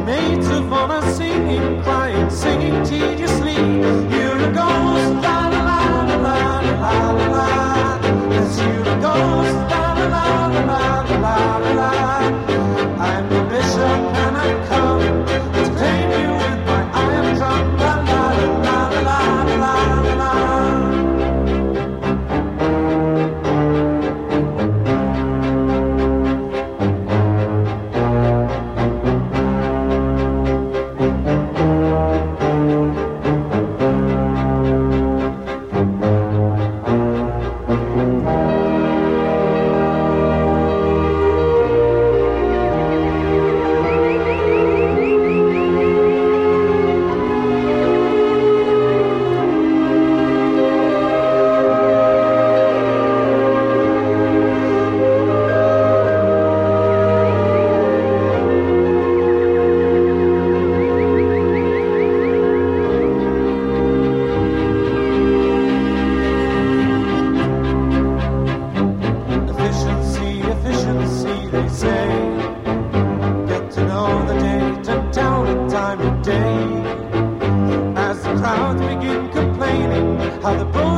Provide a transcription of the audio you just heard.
Maids of honor singing, crying, singing tediously. You're a ghost, la la la la la la la la. Yes, you're a ghost, la la la la la la la la. I'm the bishop and I come to claim you with my iron drum. La la la la la la la. How the